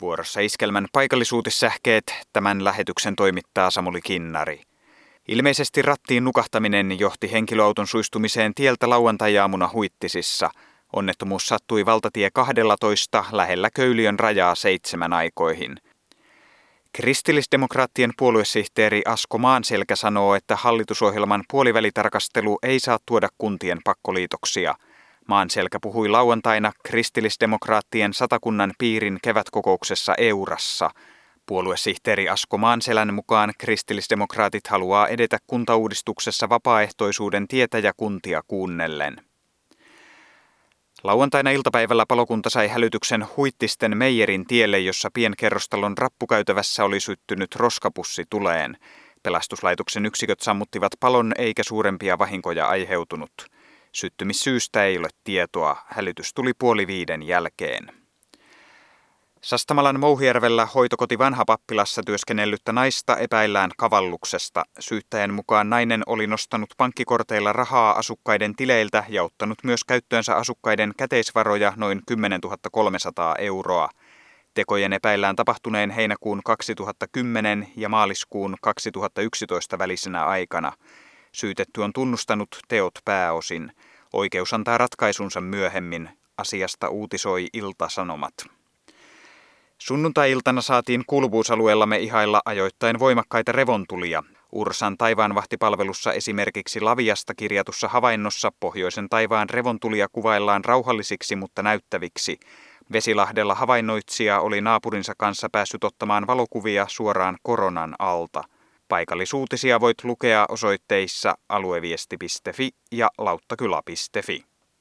Vuorossa Iskelmän paikallisuutissähkeet, tämän lähetyksen toimittaa Samuli Kinnari. Ilmeisesti rattiin nukahtaminen johti henkilöauton suistumiseen tieltä lauantai-aamuna Huittisissa. Onnettomuus sattui valtatie 12 lähellä Köyliön rajaa 7 aikoihin. Kristillisdemokraattien puoluesihteeri Asko Maanselkä sanoo, että hallitusohjelman puolivälitarkastelu ei saa tuoda kuntien pakkoliitoksia. Maanselkä puhui lauantaina kristillisdemokraattien Satakunnan piirin kevätkokouksessa Eurassa. Puoluesihteeri Asko Maanselän mukaan kristillisdemokraatit haluaa edetä kuntauudistuksessa vapaaehtoisuuden tietä ja kuntia kuunnellen. Lauantaina iltapäivällä palokunta sai hälytyksen Huittisten Meijerin tielle, jossa pienkerrostalon rappukäytävässä oli syttynyt roskapussi tuleen. Pelastuslaitoksen yksiköt sammuttivat palon eikä suurempia vahinkoja aiheutunut. Syttymissyystä ei ole tietoa. Hälytys tuli 4:30 jälkeen. Sastamalan Mouhijärvellä hoitokoti Vanhapappilassa työskennellyttä naista epäillään kavalluksesta. Syyttäjän mukaan nainen oli nostanut pankkikorteilla rahaa asukkaiden tileiltä ja ottanut myös käyttöönsä asukkaiden käteisvaroja noin 10 300 euroa. Tekojen epäillään tapahtuneen heinäkuun 2010 ja maaliskuun 2011 välisenä aikana. Syytetty on tunnustanut teot pääosin. Oikeus antaa ratkaisunsa myöhemmin. Asiasta uutisoi Ilta-Sanomat. Sunnuntai-iltana saatiin kuuluvuusalueellamme ihailla ajoittain voimakkaita revontulia. Ursan taivaanvahtipalvelussa esimerkiksi Laviasta kirjatussa havainnossa pohjoisen taivaan revontulia kuvaillaan rauhallisiksi, mutta näyttäviksi. Vesilahdella havainnoitsija oli naapurinsa kanssa päässyt ottamaan valokuvia suoraan koronan alta. Paikallisuutisia voit lukea osoitteissa alueviesti.fi ja lauttakylä.fi.